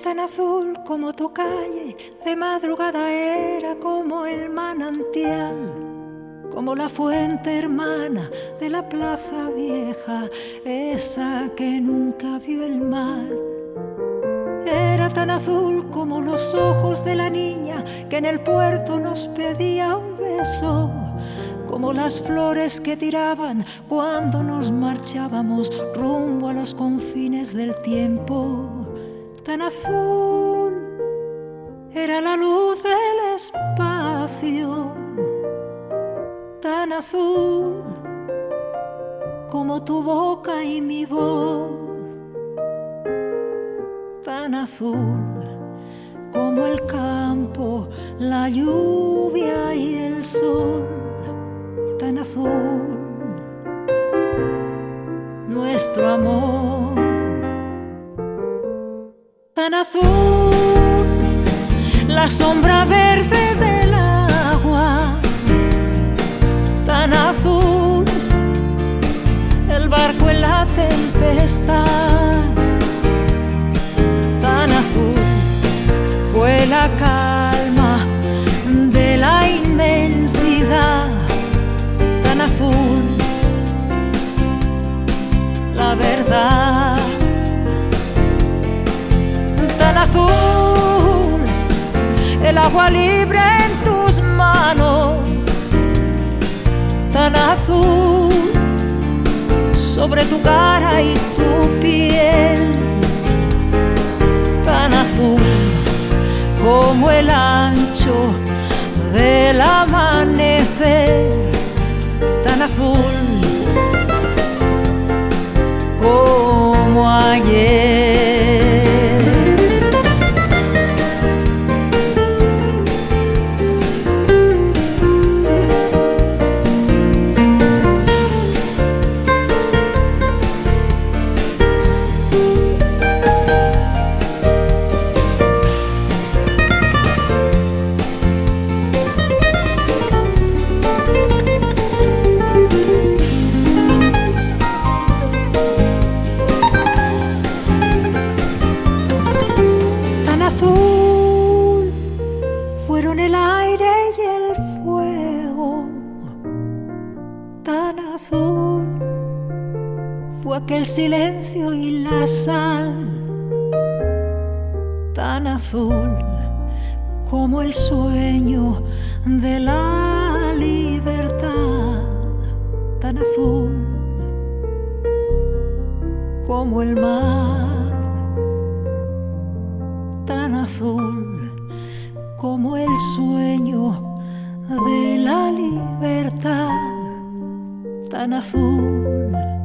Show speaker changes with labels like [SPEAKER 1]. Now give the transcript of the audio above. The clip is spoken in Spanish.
[SPEAKER 1] tan azul como tu calle, de madrugada era como el manantial, como la fuente hermana de la plaza vieja, esa que nunca vio el mar. Era tan azul como los ojos de la niña que en el puerto nos pedía un beso, como las flores que tiraban cuando nos marchábamos rumbo a los confines del tiempo. Tan azul era la luz del espacio, tan azul como tu boca y mi voz, tan azul como el campo, la lluvia y el sol, tan azul nuestro amor, tan azul la sombra verde del agua, tan azul el barco en la tempestad, tan azul fue la calma de la inmensidad, tan azul la verdad, tan azul el agua libre en tus manos, tan azul sobre tu cara y tu piel, tan azul como el ancho del amanecer, tan azul como ayer. Azul fueron el aire y el fuego, tan azul fue aquel silencio y la sal, tan azul como el sueño de la libertad, tan azul como el mar, tan azul como el sueño de la libertad, tan azul